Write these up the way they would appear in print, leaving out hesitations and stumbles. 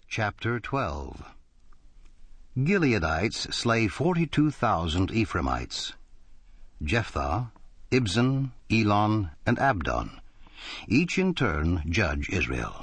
Chapter 12. Gileadites slay 42,000 Ephraimites. Jephthah, Ibzan, Elon, and Abdon, each in turn judge Israel.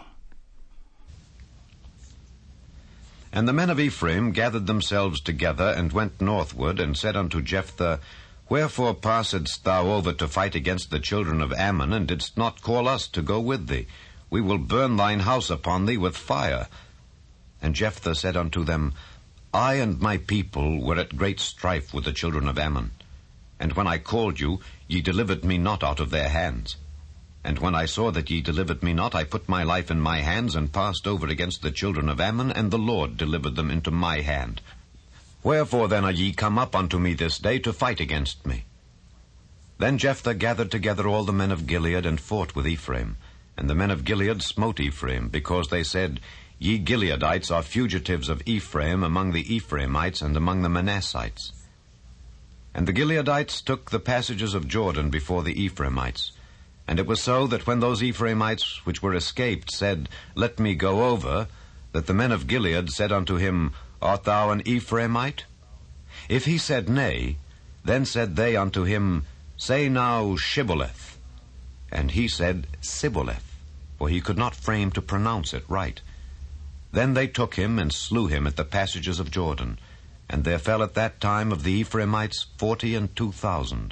And the men of Ephraim gathered themselves together, and went northward, and said unto Jephthah, Wherefore passedst thou over to fight against the children of Ammon, and didst not call us to go with thee? We will burn thine house upon thee with fire. And Jephthah said unto them, I and my people were at great strife with the children of Ammon. And when I called you, ye delivered me not out of their hands. And when I saw that ye delivered me not, I put my life in my hands, and passed over against the children of Ammon, and the Lord delivered them into my hand. Wherefore then are ye come up unto me this day to fight against me? Then Jephthah gathered together all the men of Gilead, and fought with Ephraim. And the men of Gilead smote Ephraim, because they said, Ye Gileadites are fugitives of Ephraim among the Ephraimites and among the Manassites. And the Gileadites took the passages of Jordan before the Ephraimites. And it was so that when those Ephraimites which were escaped said, Let me go over, that the men of Gilead said unto him, Art thou an Ephraimite? If he said nay, then said they unto him, Say now Shibboleth. And he said Sibboleth, for he could not frame to pronounce it right. Then they took him and slew him at the passages of Jordan, and there fell at that time of the Ephraimites 42,000.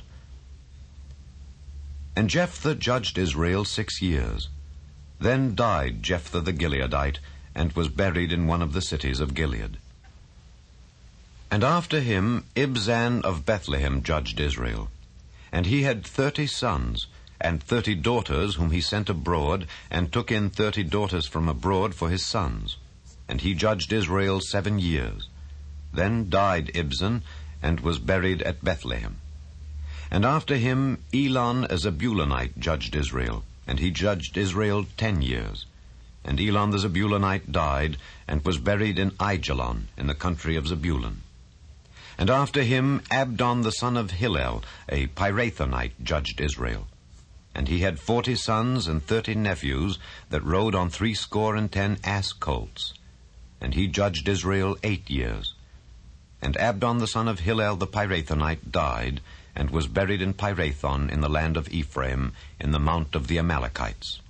And Jephthah judged Israel 6 years. Then died Jephthah the Gileadite, and was buried in one of the cities of Gilead. And after him Ibzan of Bethlehem judged Israel. And he had 30 sons, and 30 daughters whom he sent abroad, and took in 30 daughters from abroad for his sons. And he judged Israel 7 years. Then died Ibzan, and was buried at Bethlehem. And after him Elon a Zebulunite judged Israel, and he judged Israel 10 years. And Elon the Zebulunite died, and was buried in Aijalon, in the country of Zebulun. And after him Abdon the son of Hillel, a Pirathonite, judged Israel. And he had 40 sons and 30 nephews that rode on 70 ass colts. And he judged Israel 8 years. And Abdon the son of Hillel the Pirathonite died, and was buried in Pirathon in the land of Ephraim, in the mount of the Amalekites.